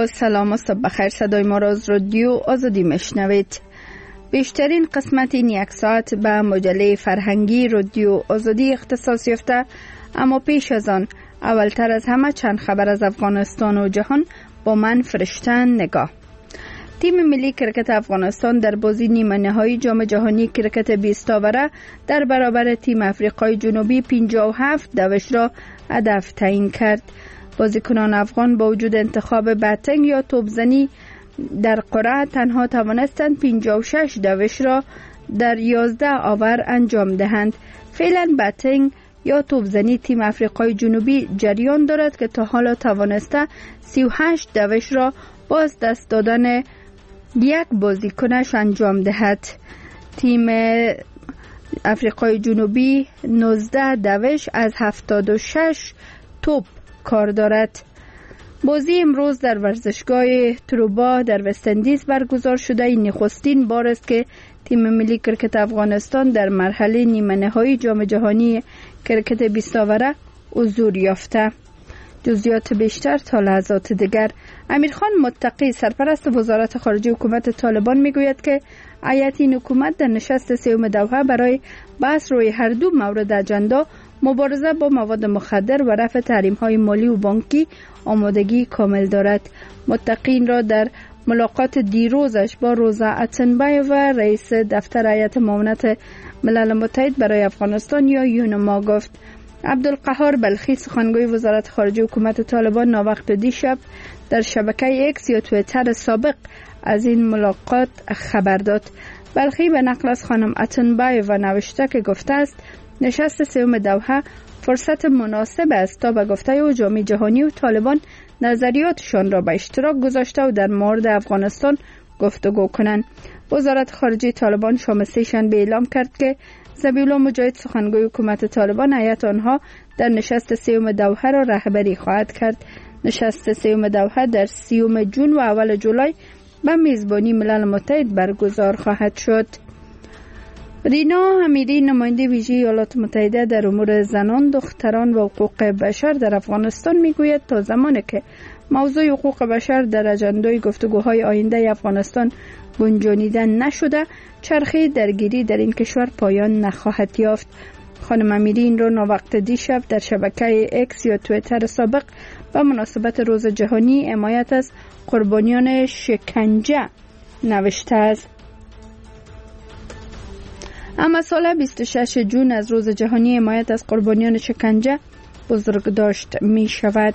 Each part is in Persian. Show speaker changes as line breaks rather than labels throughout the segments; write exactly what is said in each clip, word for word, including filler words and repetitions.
با سلام و صبح بخیر. صدای ما را از رادیو آزادی میشنوید. بیشترین قسمت این یک ساعت به مجله فرهنگی رادیو آزادی اختصاص یافته، اما پیش از آن اولتر از همه چند خبر از افغانستان و جهان با من فرشته نگاه. تیم ملی کرکت افغانستان در بازی نیمه نهایی جام جهانی کرکت بیست آوره در برابر تیم آفریقای جنوبی پنجاه و هفت دوش را هدف تعیین کرد. بازیکنان افغان با وجود انتخاب بتنگ یا توپزنی در قرعه تنها توانستند پنجاه و شش دوش را در یازده آور انجام دهند. فعلا بتنگ یا توپزنی تیم آفریقای جنوبی جریان دارد که تا حالا توانسته سی و هشت دوش را با از دست دادن یک بازیکنش انجام دهد. تیم آفریقای جنوبی نوزده دوش از هفتاد و شش توپ کار دارد. بازی امروز در ورزشگاه تروبا در وستندیز برگزار شده. این نخستین بار است که تیم ملی کرکت افغانستان در مرحله نیمه نهایی جام جهانی کرکت بیست آوره حضور یافته. جزئیات بیشتر تا لحظات دیگر. امیرخان متقی سرپرست وزارت خارجه حکومت طالبان میگوید که هیئت این حکومت در نشست سوم دوحه برای بحث روی هر دو مورد اجندا مبارزه با مواد مخدر و رفع تحریم‌های مالی و بانکی آمادگی کامل دارد. متقی را در ملاقات دیروزش با روزا اتنبایو رئیس دفتر هیئت معاونت ملل متحد برای افغانستان یا یونما گفت. عبدالقهار بلخی سخنگوی وزارت خارجه حکومت طالبان ناوقت دیشب در شبکه اکس یا توییتر سابق از این ملاقات خبر داد. بلخی به نقل از خانم اتنبایو نوشته که گفته است نشست سوم دوحه فرصت مناسب است تا به گفته او جامعه جهانی و طالبان نظریاتشان را به اشتراک گذاشته و در مورد افغانستان گفتگو کنند. وزارت خارجه طالبان شام سه شنبه اعلام کرد که ذبیح الله مجاهد سخنگوی حکومت طالبان هیئت آنها در نشست سوم دوحه را رهبری خواهد کرد. نشست سوم دوحه در سیوم جون و اول جولای به میزبانی ملل متحد برگزار خواهد شد. رینا امیری نماینده ویژه ایالات متحده در امور زنان، دختران و حقوق بشر در افغانستان میگوید تا زمانی که موضوع حقوق بشر در اجندای گفتگوهای آینده افغانستان گنجانیده نشده، چرخه درگیری در این کشور پایان نخواهد یافت. خانم امیری این را ناوقت دیشب در شبکه اکس یا توییتر سابق به مناسبت روز جهانی حمایت از قربانیان شکنجه نوشته است. اما سال بیست و شش جون از روز جهانی حمایت از قربانیان شکنجه بزرگداشت می شود.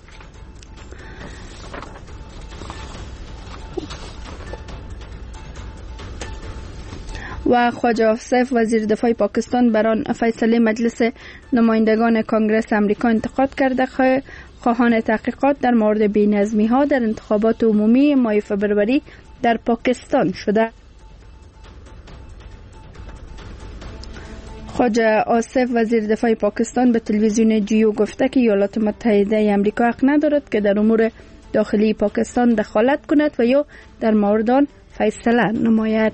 و خواجه آصف وزیر دفاع پاکستان بران فیصله مجلس نمایندگان کانگرس امریکا انتقاد کرده. خواهان تحقیقات در مورد بی‌نظمی ها در انتخابات عمومی ماه فبروری در پاکستان شده. خواجه آصف وزیر دفاع پاکستان به تلویزیون جیو گفته که ایالات متحده آمریکا حق ندارد که در امور داخلی پاکستان دخالت کند و یا در مورد آن فیصله نماید.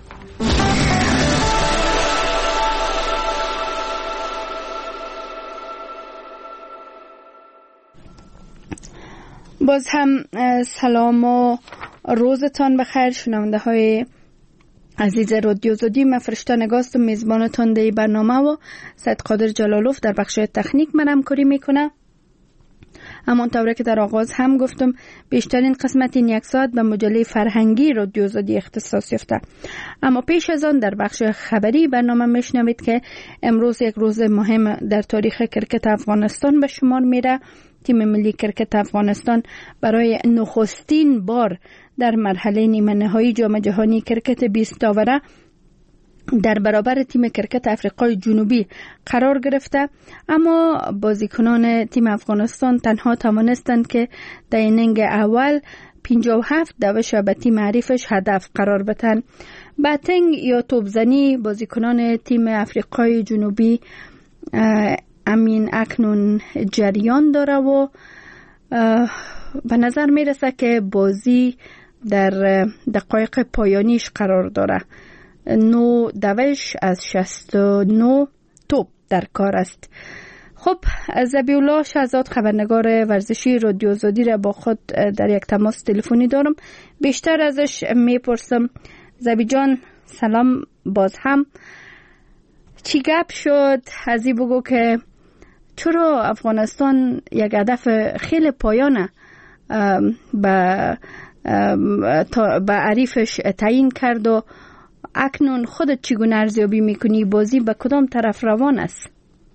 باز هم سلام و روزتان بخیر شنونده های عزیز رادیو آزادی. من فرشته نگاست میزبانتان در برنامه و سید قادر جلالوف در بخش تکنیک من همکاری میکنه. همانطوری که در آغاز هم گفتم بیشترین قسمت این یک ساعت به مجله فرهنگی رادیو آزادی اختصاص یافته. اما پیش از آن در بخش خبری برنامه میشنوید که امروز یک روز مهم در تاریخ کرکت افغانستان به شمار میره. تیم ملی کرکت افغانستان برای نخستین بار در مرحله نیمه نهایی جام جهانی کرکت بیست آوره در برابر تیم کرکت آفریقای جنوبی قرار گرفته، اما بازیکنان تیم افغانستان تنها توانستند که در اینینگ اول پنجاه و هفت دوش به تیم حریفش هدف قرار بدن. بتنگ یا توپزنی بازیکنان تیم آفریقای جنوبی امین اکنون جریان داره و به نظر میرسه که بازی در دقایق پایانیش قرار داره. نو دوش از شصت و نه توپ در کار است. خب ذبیح الله شهزاد خبرنگار ورزشی رادیو آزادی را با خود در یک تماس تلفنی دارم. بیشتر ازش میپرسم. ذبیح جان سلام باز هم. چی گپ شد؟ ازی بگو که چرا افغانستان یک هدف خیلی پایانه به به عریفش تعیین کرد و اکنون خودت چگونه ارزیابی میکنی؟ بازی به کدام طرف روان است؟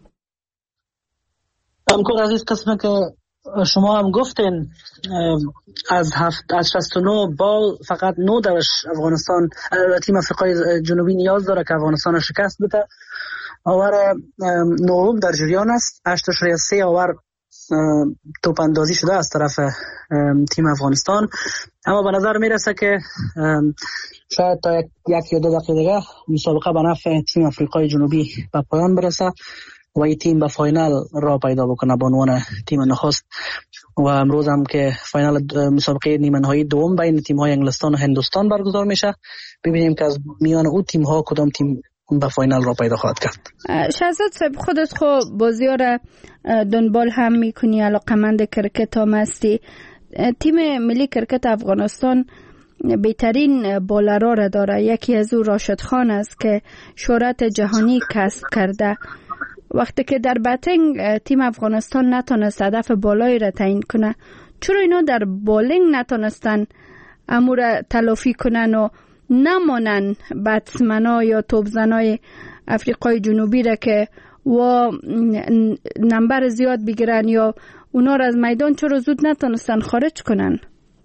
همکار عزیز، قسمه که شما هم گفتین از هفت از شصت و نه بال فقط نه درش افغانستان تیم افریقای جنوبی نیاز داره که افغانستان شکست بده. آور نهم در جریان است. هشت اشاریه سه آور توپ اندازی شده از طرف تیم افغانستان، اما به نظر میرسه که شاید تا یک, یک یا دو دقیقه دیگه مسابقه به نفع تیم افریقای جنوبی به پایان برسه و این تیم به فاینال را پیدا بکنه به عنوان تیم نخست. و امروز هم که فاینال مسابقه نیمه نهایی دوم بین تیم های انگلستان و هندوستان برگزار میشه، ببینیم که از میان او تیم ها کدام تیم به فاینال را پیدا خواهد کرد.
شهزاد صاحب، خودت خب بازی ها را دنبال هم میکنی، علاقمند کرکت هم هستی. تیم ملی کرکت افغانستان بهترین بالرها را داره. یکی از او راشد خان است که شهرت جهانی کسب کرده. وقتی که در باتینگ تیم افغانستان نتونست هدف بالایی را تعیین کنه، چرا اینا در بالینگ نتونستن امور تلافی کنن و نمانن بتسمنا یا توپزنای افریقای جنوبی را که و نمبر زیاد بگیرن یا اونا را از میدان چرا زود نتونستن خارج کنن؟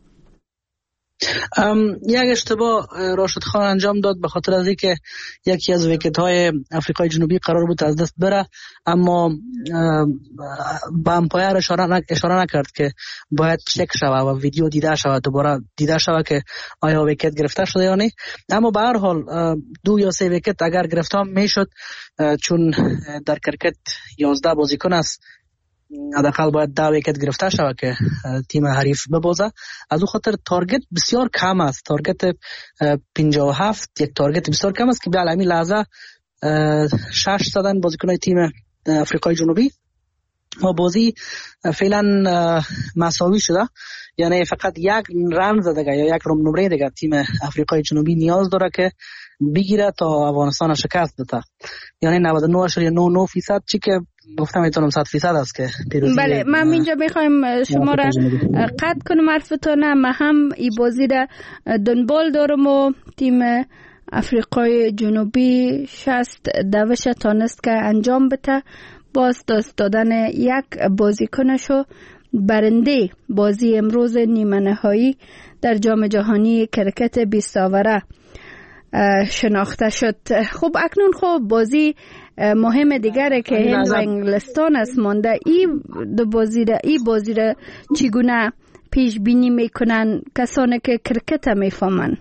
یک اشتباه راشد خان انجام داد به خاطر از اینکه یکی از ویکت های افریقای جنوبی قرار بود از دست بره، اما با امپایر اشاره, اشاره نکرد که باید چک شوه و ویدیو دیده شوه، دوباره دیده شوه که آیا ویکت گرفته شده یا نه. اما به هر حال دو یا سه ویکت اگر گرفته هم میشد، چون در کرکت یازده بازیکن است، حداقل باید ده ویکت گرفته شود که تیم حریف ببازه. از اون خاطر تارگت بسیار کم است، تارگت پنجاه و هفت، یک تارگت بسیار کم است که به علمی لحظه شش زدن بازیکنای تیم افریقای جنوبی و بازی فعلا مساوی شده. یعنی فقط یک رن زده یا یک نمره دیگه تیم افریقای جنوبی نیاز داره که بگیره تا افغانستان شکست بده. یعنی نود و نه اشاریه نه نه فیصد، چی که گفتم میتونم صد فیصد است که پیروزی.
بله، من اینجا میخوایم شما را قطع کنم حرفتون. من هم این بازی را دنبال دارم و تیم افریقای جنوبی شصت دوش تانست که انجام بده. باز دست دادن یک بازیکنشو برنده بازی امروز نیمه نهایی در جام جهانی کرکت بیست آوره شناخته شد. خب اکنون خب بازی مهم دیگره که هند و انگلستان است مانده. این دو بازی را ای بازی را چگونه پیش بینی میکنن کسانی که کرکت میفهمن؟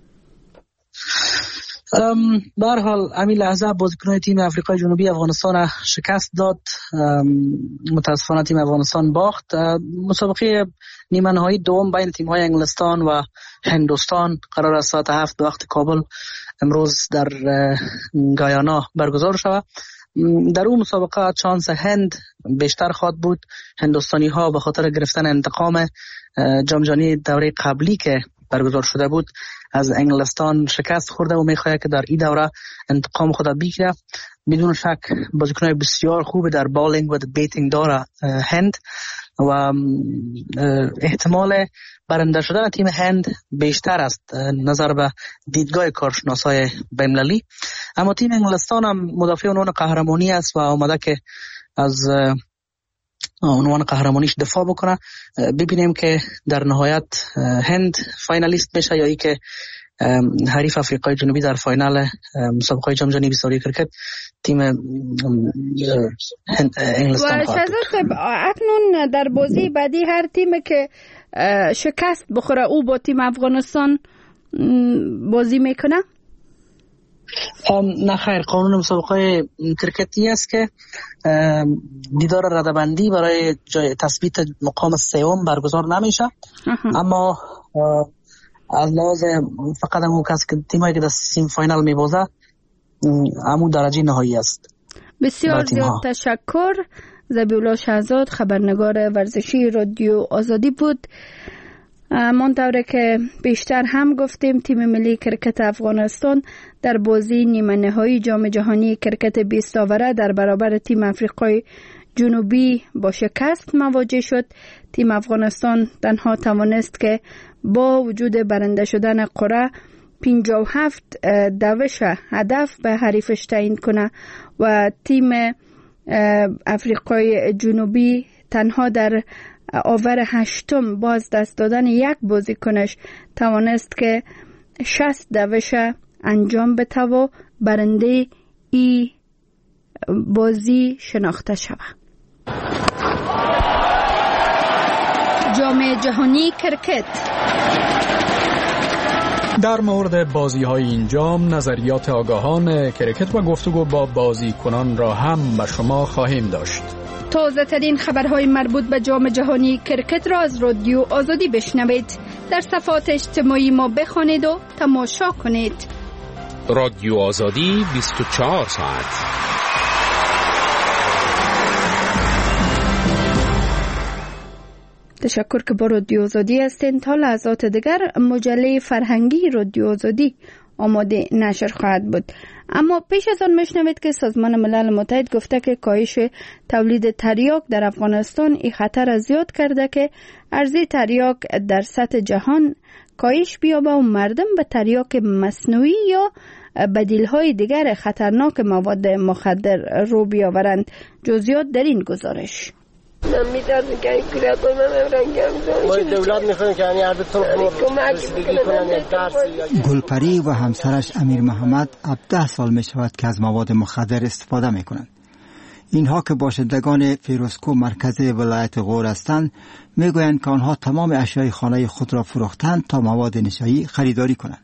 به هر حال همین لحظه بازیکنان تیم افریقای جنوبی افغانستان شکست داد. متاسفانه تیم افغانستان باخت. مسابقه نیمه نهایی دوم بین تیم های انگلستان و هندوستان قرار است ساعت هفت به وقت کابل امروز در گایانا برگزار شود. در اون مسابقه چانس هند بیشتر خواهد بود. هندوستانی ها به خاطر گرفتن انتقام جام جهانی دوره قبلی که برگزار شده بود از انگلستان شکست خورده و میخواد که در این دوره انتقام خود بگیره. بدون شک بازیکنان بسیار خوب در بالینگ و بیتینگ داره هند و احتمال برنده شدن تیم هند بیشتر است نظر به دیدگاه کارشناسای بین‌المللی. اما تیم انگلستان هم مدافع عنوان قهرمانی است و آمده که از عنوان قهرمانیش دفاع بکنه. ببینیم که در نهایت هند فاینالیست میشه یا ای که حریف افریقای جنوبی در فاینال مسابقه جام جهانی بیست و کرکت تیم انگلستان خواهد بود.
اکنون در بازی بعدی هر تیمی که شکست بخوره او با تیم افغانستان بازی میکنه؟
نه خیر، قانون مسابقه کرکتی است که دیدار رده‌بندی برای جای تثبیت مقام سوم برگزار نمیشه. اما از لحاظ فقط همون کسی که تیمایی که در سیم فاینال میبازه همون درجه نهایی است.
بسیار زیاد تشکر ذبیحالله شهزاد خبرنگار ورزشی رادیو آزادی بود. منطوره که بیشتر هم گفتیم تیم ملی کرکت افغانستان در بازی نیمه نهایی جام جهانی کرکت بیست آوره در برابر تیم آفریقای جنوبی با شکست مواجه شد. تیم افغانستان تنها توانست که با وجود برنده شدن قرعه پنجاه و هفت دوش هدف به حریفش تعیین کنه و تیم آفریقای جنوبی تنها در آور هشتم باز دست دادن یک بازیکنش توانست که شصت دوش انجام بده و برنده ای بازی شناخته شود. جام جهانی کرکت.
در مورد بازی های این جام نظریات آگاهان کرکت و گفتگو با بازیکنان را هم به شما خواهیم داشت.
تازه ترین خبرهای مربوط به جام جهانی کرکت را از رادیو آزادی بشنوید. در صفحات اجتماعی ما بخوانید و تماشا کنید.
رادیو آزادی بیست و چهار ساعت.
تشکر که با رادیو آزادی هستین. تا لحظات دیگر مجله فرهنگی رادیو آزادی آماده نشر خواهد بود. اما پیش از آن میشنوید که سازمان ملل متحد گفته که کاهش تولید تریاک در افغانستان این خطر را زیاد کرده که عرضه تریاک در سطح جهان کاهش بیابه و مردم به تریاک مصنوعی یا بدیل‌های دیگر خطرناک مواد مخدر رو بیاورند. جزئیات در این گزارش.
من می‌دارم که این کارا کنم من رنگم
ما دولت می‌خوایم که یعنی عرضتون
گلپری و همسرش امیر محمد هفده سال می‌شود که از مواد مخدر استفاده می‌کنند. اینها که باشندگان فیروزکوه مرکز ولایت غور هستند میگویند که آنها تمام اشیای خانه خود را فروختند تا مواد نشایی خریداری کنند.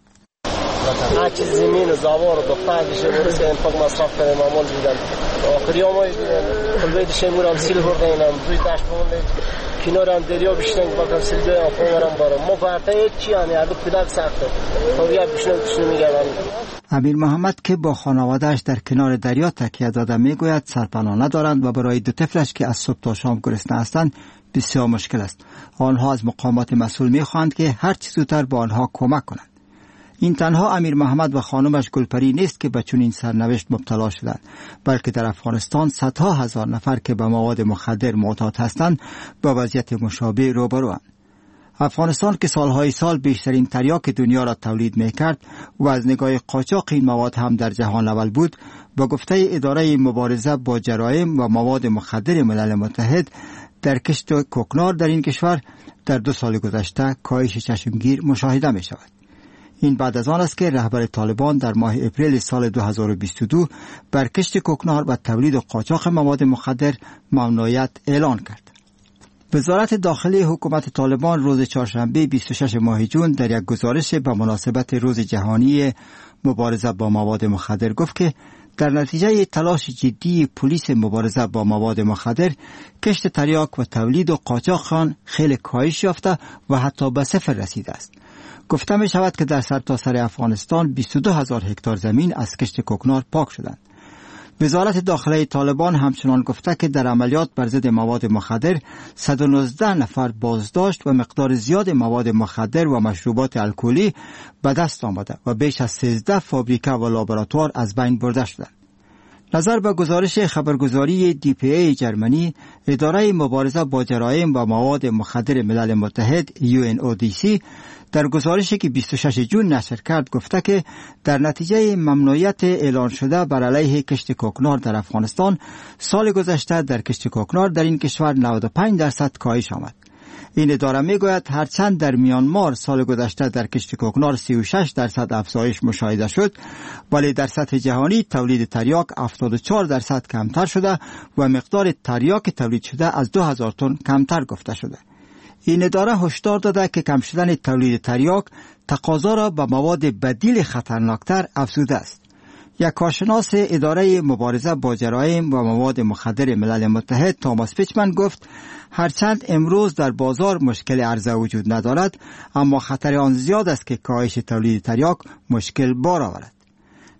هر چیز زمین و زاوار و دختر دیشه برسه انفاق مصرف کنه معمول بیدن آخری هم کلوه دیشه مورم سیل برده اینم دوی دشت بمونه کنار هم دریا بشنگ باکم سیل دوی آفرم ورم بارم ما فرطه هیچ چی همی هر دو پدر سخته خوبیه بشنگ بشنگ میگردن.
امیر محمد که با خانوادهش در کنار دریا تکیه داده میگوید سرپناه ندارند و برای دو طفلش که از صبح تا شام گرسنه هستند بسیار مشکل است. آنها از مقامات مسئول میخواهند که هر چه زودتر با آنها کمک کنند. این تنها امیر محمد و خانمش گلپری نیست که به چنین سرنوشت مبتلا شدند، بلکه در افغانستان صدها هزار نفر که به مواد مخدر معتاد هستند با وضعیت مشابه روبروند. افغانستان که سالهای سال بیشترین تریاک دنیا را تولید میکرد و از نگاه قاچاق این مواد هم در جهان اول بود، با گفته اداره مبارزه با جرایم و مواد مخدر ملل متحد در کشت کوکنار در این کشور در دو سال گذشته کاهش چشمگیر مشاهده می شود. این بعد از آن است که رهبر طالبان در ماه اپریل سال دو هزار و بیست و دو بر کشت کوکنار و تولید و قاچاق مواد مخدر ممنوعیت اعلان کرد. وزارت داخلی حکومت طالبان روز چهارشنبه بیست و شش ماه جون در یک گزارش به مناسبت روز جهانی مبارزه با مواد مخدر گفت که در نتیجه تلاش جدی پلیس مبارزه با مواد مخدر کشت تریاک و تولید و قاچاق آن خیلی کاهش یافته و حتی به صفر رسیده است. گفته می شود که در سرتاسر افغانستان بیست و دو هزار هکتار زمین از کشت کوکنار پاک شدند. وزارت داخلی طالبان همچنان گفته که در عملیات بر ضد مواد مخدر صد و نوزده نفر بازداشت و مقدار زیاد مواد مخدر و مشروبات الکلی به دست آمده و بیش از سیزده فابریکه و لابراتوار از بین برده شدند. نظر به گزارش خبرگزاری دی پی ای جرمنی، اداره مبارزه با جرایم و مواد مخدر ملل متحد یو ان او دی سی در گزارشی که بیست و شش جون نشر کرد گفته که در نتیجه ممنوعیت اعلان شده بر علیه کشت کوکنار در افغانستان، سال گذشته در کشت کوکنار در این کشور نود و پنج درصد کاهش آمد. این اداره میگوید هرچند در میانمار سال گذشته در کشت کوکنار سی و شش درصد افزایش مشاهده شد، ولی در سطح جهانی تولید تریاک هفتاد و چهار درصد کمتر شده و مقدار تریاک تولید شده از دو هزار تن کمتر گفته شده. این اداره هشدار داده که کم شدن تولید تریاک تقاضا را به مواد بدیل خطرناکتر افزوده است. یک کارشناس اداره مبارزه با جرایم و مواد مخدر ملل متحد توماس پیچمن گفت هرچند امروز در بازار مشکل عرضه وجود ندارد، اما خطر آن زیاد است که کاهش تولید تریاک مشکل بار آورد.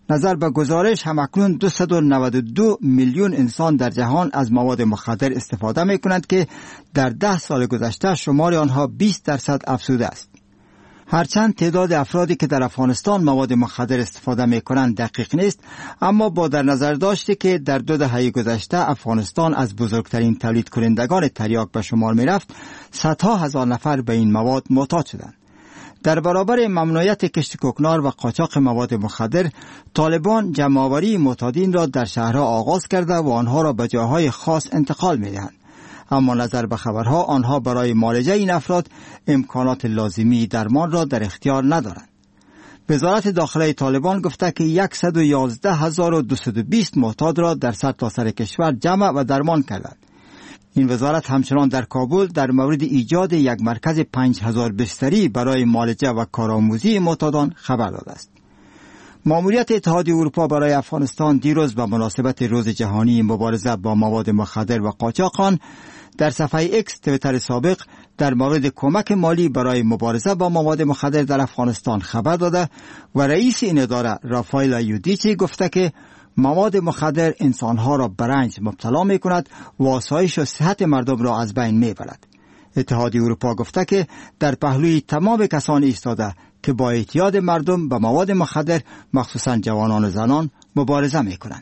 نظر به گزارش همکنون دویست و نود و دو میلیون انسان در جهان از مواد مخدر استفاده می کنند که در ده سال گذشته شمار آنها بیست درصد افزوده است. هرچند تعداد افرادی که در افغانستان مواد مخدر استفاده می کنند دقیق نیست، اما با در نظر داشته که در دو دهه گذشته افغانستان از بزرگترین تولید کنندگان تریاک به شمار می رفت، صدها هزار نفر به این مواد محتاج شدند. در برابر ممنوعیت کشت کوکنار و قاچاق مواد مخدر، طالبان جمع‌آوری معتادین را در شهرها آغاز کرده و آنها را به جاهای خاص انتقال می دهند. اما نظر به خبرها آنها برای معالجه این افراد امکانات لازمی درمان را در اختیار ندارند. وزارت داخله طالبان گفته که صد و یازده هزار و دویست و بیست معتاد را در سرتاسر کشور جمع و درمان کردند. این وزارت همچنان در کابل در مورد ایجاد یک مرکز پنج هزار بستری برای معالجه و کارآموزی معتادان خبر داده است. ماموریت اتحادیه اروپا برای افغانستان دیروز به مناسبت روز جهانی مبارزه با مواد مخدر و قاچاق آن در صفحه ایکس توییتر سابق در مورد کمک مالی برای مبارزه با مواد مخدر در افغانستان خبر داده و رئیس این اداره رافائل یودیچی گفته که مواد مخدر انسانها را به رنج مبتلا می کند و آسایش و صحت مردم را از بین می برد. اتحادیه اروپا گفته که در پهلوی تمام کسانی ایستاده که با اعتیاد مردم به مواد مخدر مخصوصا جوانان و زنان مبارزه می کنند.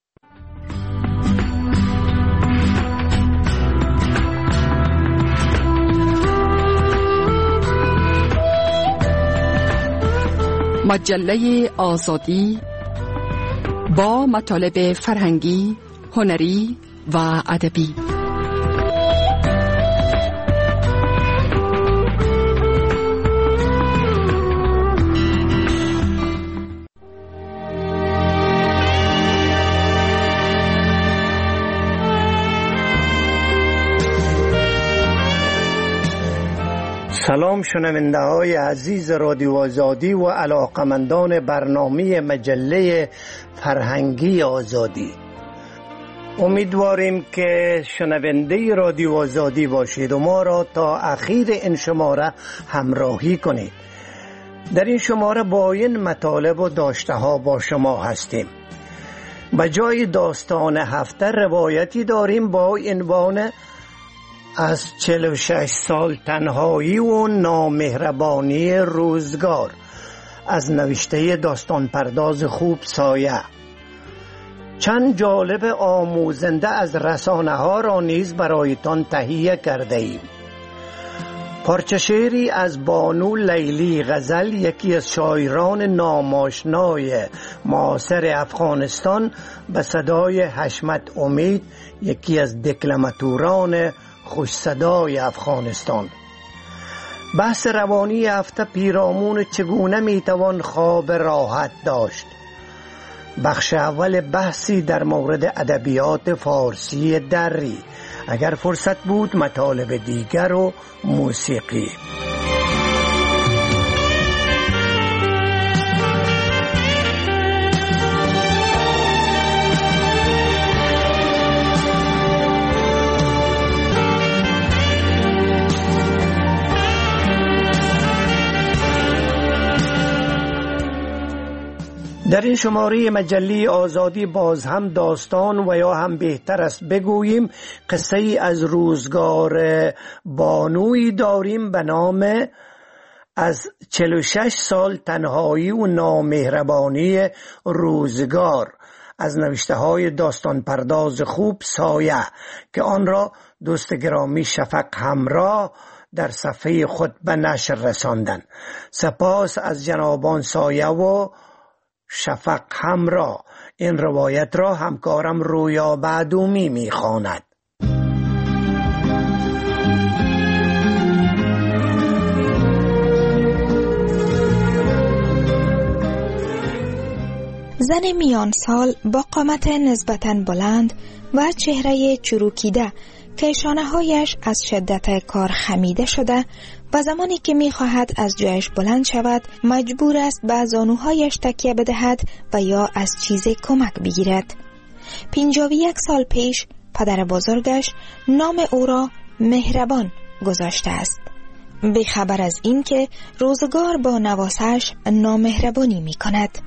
مجله آزادی با مطالب فرهنگی، هنری و ادبی.
سلام شنونده های عزیز رادیو آزادی و علاقمندان برنامه مجله فرهنگی آزادی. امیدواریم که شنونده رادیو آزادی باشید و ما را تا اخیر این شماره همراهی کنید. در این شماره با این مطالب و داشته ها با شما هستیم. به جای داستان هفته روایتی داریم با عنوان از چهل و شش سال تنهایی و نامهربانی روزگار از نوشته داستان پرداز خوب سایه. چند جالب آموزنده از رسانه ها را نیز برایتان تهیه کرده ایم. پارچه شعری از بانو لیلی غزل، یکی از شاعران ناماشنای معاصر افغانستان، به صدای حشمت امید، یکی از دکلماتوران خوش صدای افغانستان. بحث روانی هفته پیرامون چگونه میتوان خواب راحت داشت. بخش اول بحثی در مورد ادبیات فارسی دری. اگر فرصت بود مطالب دیگر و موسیقی. در این شماره مجله آزادی باز هم داستان و یا هم بهتر است بگوییم قصه ای از روزگار بانوی داریم به نام از چهل و شش سال تنهایی و نامهربانی روزگار از نوشته های داستان پرداز خوب سایه که آن را دوست گرامی شفق همراه در صفحه خود به نشر رساندن. سپاس از جنابان سایه و شفق همراه. این روایت را همکارم رویا بعدومی میخواند.
زن میان سال با قامت نسبتاً بلند و چهره چروکیده که شانه‌هایش از شدت کار خمیده شده و زمانی که می‌خواهد از جایش بلند شود مجبور است به زانوهایش تکیه بدهد و یا از چیزی کمک بگیرد. پنجاه و یک سال پیش پدر بزرگش نام او را مهربان گذاشته است، بی خبر از این که روزگار با نواسش نامهربانی می‌کند.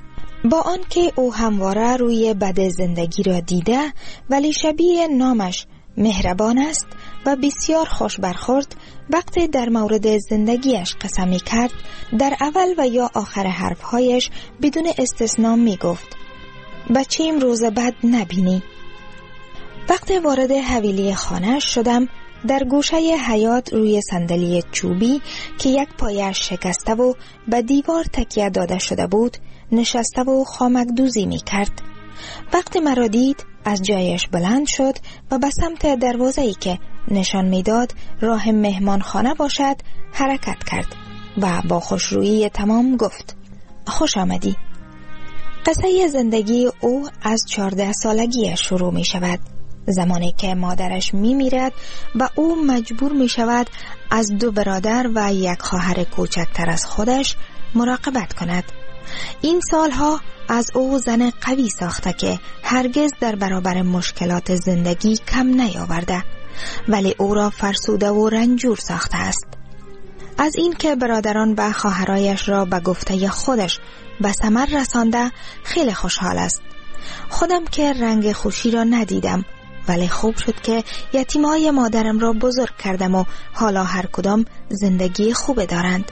با آنکه او همواره روی بد زندگی را دیده، ولی شبیه نامش مهربان است و بسیار خوش برخورد، وقتی در مورد زندگیش قسم می کرد، در اول و یا آخر حرفهایش بدون استثنا می گفت: بچه‌ام روز بد نبینی. وقتی وارد حویلی خانه شدم، در گوشه حیاط روی صندلی چوبی که یک پایش شکسته و به دیوار تکیه داده شده بود نشسته و خامکدوزی می کرد. وقتی مرا دید از جایش بلند شد و به سمت دروازه‌ای که نشان میداد راه مهمان خانه باشد حرکت کرد و با خوشرویی تمام گفت: خوش آمدی. قصه زندگی او از چهارده سالگی شروع می شود، زمانی که مادرش می میرد و او مجبور می شود از دو برادر و یک خواهر کوچکتر از خودش مراقبت کند. این سالها از او زن قوی ساخته که هرگز در برابر مشکلات زندگی کم نیاورده، ولی او را فرسوده و رنجور ساخته است. از این که برادران و خواهرایش را به گفته خودش به ثمر رسانده خیلی خوشحال است. خودم که رنگ خوشی را ندیدم، ولی خوب شد که یتیمای مادرم را بزرگ کردم و حالا هر کدام زندگی خوب دارند.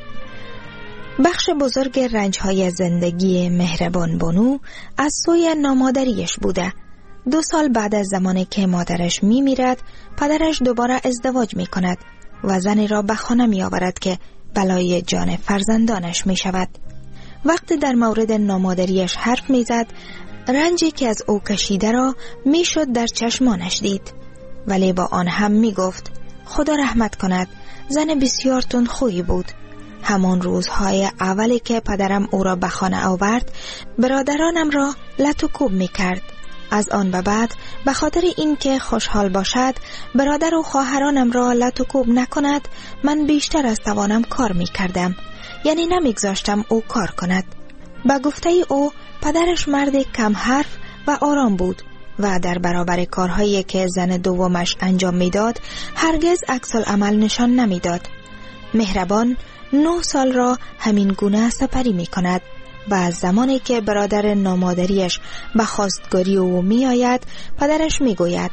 بخش بزرگ رنجهای زندگی مهربان بانو از سوی نامادریش بوده. دو سال بعد از زمانی که مادرش می میرد، پدرش دوباره ازدواج می کند و زنی را به خانه می آورد که بلای جان فرزندانش می شود. وقتی در مورد نامادریش حرف می زد، رنجی که از او کشیده را می شد در چشمانش دید، ولی با آن هم می گفت: خدا رحمت کند، زن بسیار تندخویی بود. همان روزهای اولی که پدرم او را به خانه آورد، برادرانم را لط و کوب می کرد. از آن به بعد به خاطر اینکه خوشحال باشد برادر و خواهرانم را لط و کوب نکند، من بیشتر از توانم کار می کردم، یعنی نمیگذاشتم او کار کند. با گفته او پدرش مرد کم حرف و آرام بود و در برابر کارهایی که زن دومش انجام میداد هرگز عکس العمل نشان نمیداد. مهربان نه سال را همین گونه سپری می کند و از زمانی که برادر نامادریش به خواستگاری او می آید، پدرش می گوید: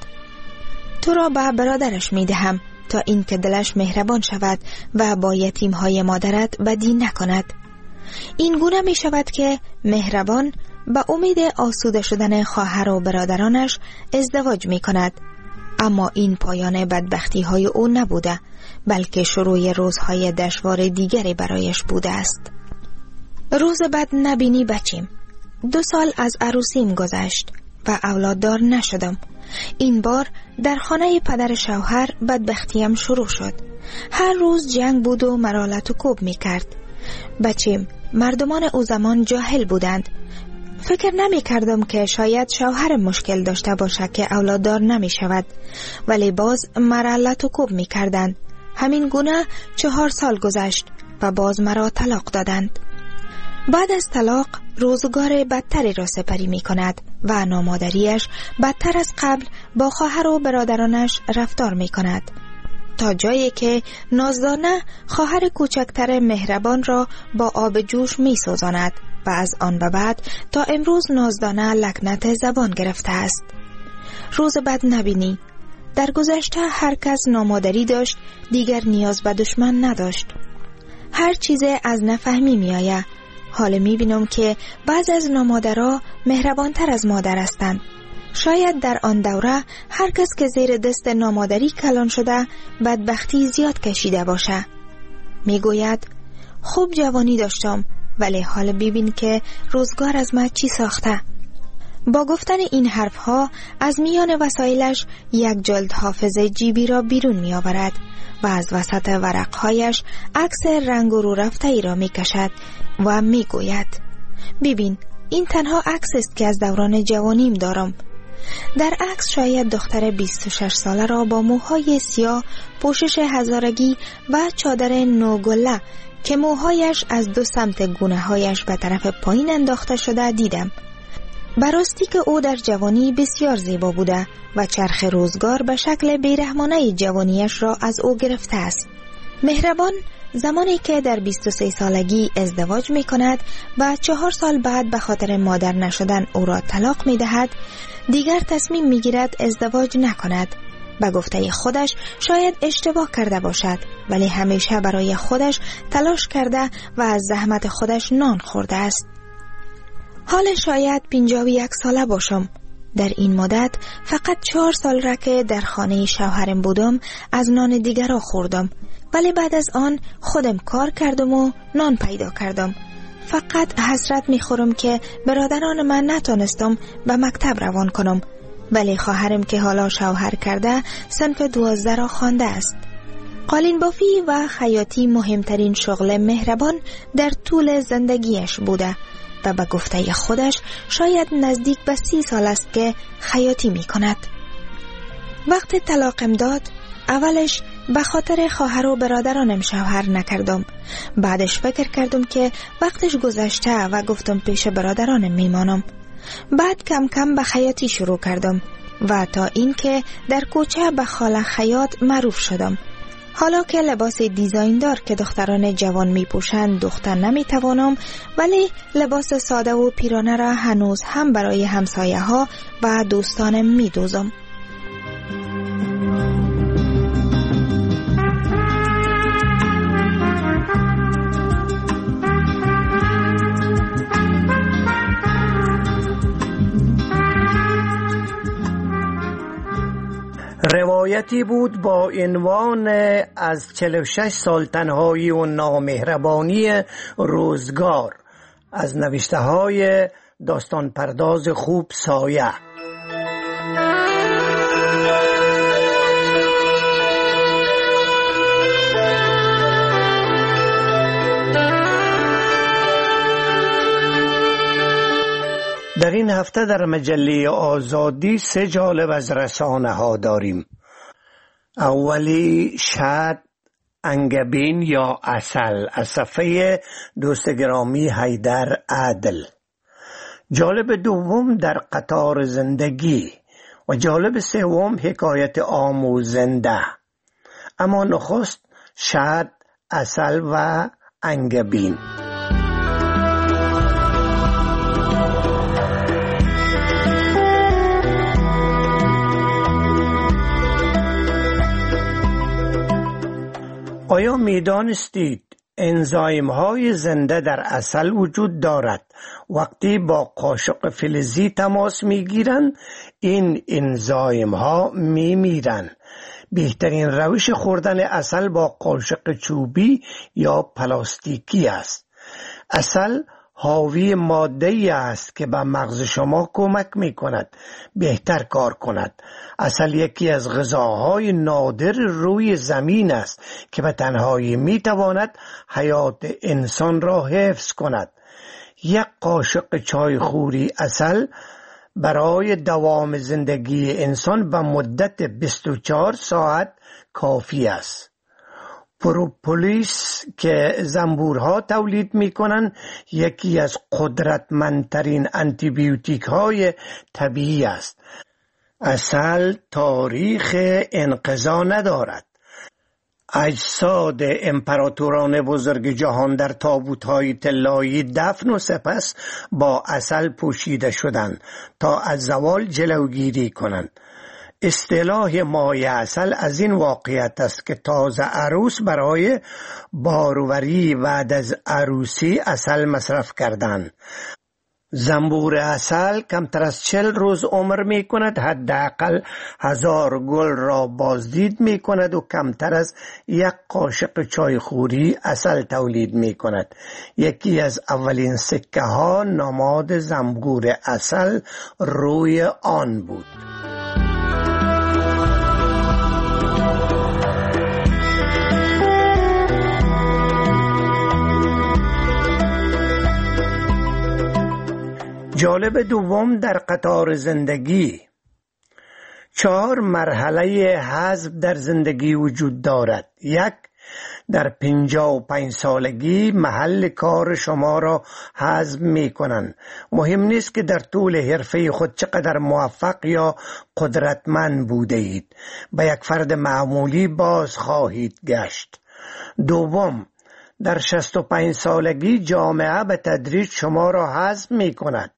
تو را به برادرش می دهم تا این که دلش مهربان شود و با یتیمهای مادرت بدی نکند. این گونه می شود که مهربان به امید آسوده شدن خواهر و برادرانش ازدواج می کند، اما این پایان بدبختی های او نبوده، بلکه شروع روزهای دشوار دیگری برایش بوده است. روز بد نبینی بچیم. دو سال از عروسیم گذشت و اولاددار نشدم. این بار در خانه پدر شوهر بدبختیم شروع شد. هر روز جنگ بود و مرا لط و کوب می کرد. بچیم، مردمان او زمان جاهل بودند. فکر نمی کردم که شاید شوهر مشکل داشته باشه که اولاددار نمی شود، ولی باز مرا لط و کوب می کردند. همین گونه چهار سال گذشت و باز مرا طلاق دادند. بعد از طلاق روزگار بدتری را سپری می کند و نامادریش بدتر از قبل با خواهر و برادرانش رفتار می کند، تا جایی که نازدانه خواهر کوچکتر مهربان را با آب جوش می سوزاند و از آن به بعد تا امروز نازدانه لکنت زبان گرفته است. روز بد نبینی. در گذشته هر کس نامادری داشت، دیگر نیاز به دشمن نداشت. هر چیز از نفهمی می آید. حال می بینم که بعض از نامادرها مهربانتر از مادر هستند. شاید در آن دوره هر کس که زیر دست نامادری کلان شده بدبختی زیاد کشیده باشه. می گوید: خوب جوانی داشتم، ولی حال ببین که روزگار از من چی ساخته. با گفتن این حرفها از میان وسایلش یک جلد حافظه جیبی را بیرون می آورد و از وسط ورقهایش عکس رنگ و رو رفته ای را می کشد و می گوید: ببین، این تنها عکس است که از دوران جوانیم دارم. در عکس شاید دختر بیست و شش ساله را با موهای سیاه، پوشش هزارگی و چادر نوگله که موهایش از دو سمت گونه هایش به طرف پایین انداخته شده دیدم. براستی که او در جوانی بسیار زیبا بوده و چرخ روزگار به شکل بیرحمانه جوانیش را از او گرفته است. مهربان زمانی که در بیست و سه سالگی ازدواج می کند و چهار سال بعد به خاطر مادر نشدن او را طلاق می دهد، دیگر تصمیم می گیرد ازدواج نکند. به گفته خودش شاید اشتباه کرده باشد، ولی همیشه برای خودش تلاش کرده و از زحمت خودش نان خورده است. حال شاید پنجاه و یک ساله باشم. در این مدت فقط چهار سال را که در خانه شوهرم بودم از نان دیگر را خوردم، ولی بعد از آن خودم کار کردم و نان پیدا کردم. فقط حسرت میخورم که برادران من نتونستم به مکتب روان کنم، ولی خواهرم که حالا شوهر کرده صنف دوازده را خوانده است. قالین بافی و خیاطی مهمترین شغل مهربان در طول زندگیش بوده و به گفته خودش شاید نزدیک به سی سال است که خیاطی می کند. وقت طلاقم داد اولش به خاطر خواهر و برادرانم شوهر نکردم. بعدش فکر کردم که وقتش گذشته و گفتم پیش برادرانم میمانم. بعد کم کم به خیاطی شروع کردم و تا اینکه در کوچه به خاله خیاط معروف شدم. حالا که لباس دیزایندار که دختران جوان می پوشند دختر نمی توانم، ولی لباس ساده و پیرانه را هنوز هم برای همسایه ها و دوستانم می دوزم.
روایتی بود با عنوان از چهل و شش سال تنهایی و نامهربانی روزگار از نوشته های داستان پرداز خوب سایه. در این هفته در مجله آزادی سه جالب از رسانه ها داریم. اولی شهد، انگبین یا عسل از صفحه دوست گرامی حیدر عادل. جالب دوم در قطار زندگی و جالب سوم حکایت آموزنده. اما نخست شهد، عسل و انگبین. آیا می‌دانستید انزایم های زنده در عسل وجود دارد؟ وقتی با قاشق فلزی تماس می‌گیرند این انزایم ها می‌میرند. بهترین روش خوردن عسل با قاشق چوبی یا پلاستیکی است. عسل حاوی ماده‌ای است که به مغز شما کمک می‌کند بهتر کار کند. عسل یکی از غذاهای نادر روی زمین است که به تنهایی می‌تواند حیات انسان را حفظ کند. یک قاشق چای خوری عسل برای دوام زندگی انسان به مدت بیست و چهار ساعت کافی است. پروپولیس که زنبورها تولید می کنند یکی از قدرتمندترین آنتی بیوتیک های طبیعی است. عسل تاریخ انقضا ندارد. اجساد امپراتوران بزرگ جهان در تابوت‌های طلایی دفن و سپس با عسل پوشیده شدند تا از زوال جلوگیری کنند. اصطلاح مایه عسل از این واقعیت است که تازه عروس برای باروری بعد از عروسی عسل مصرف کردند. زنبور عسل کمتر از چل روز عمر می کند، حداقل هزار گل را بازدید می کند و کمتر از یک قاشق چایخوری عسل تولید می کند. یکی از اولین سکه ها نماد زنبور عسل روی آن بود. جالب دوم در قطار زندگی. چهار مرحله حذف در زندگی وجود دارد. یک، در پنجاه و پنج سالگی محل کار شما را حذف می کنند. مهم نیست که در طول حرفه خود چقدر موفق یا قدرتمند بوده اید، به یک فرد معمولی باز خواهید گشت. دوم، در شصت و پنج سالگی جامعه به تدریج شما را حذف می کند.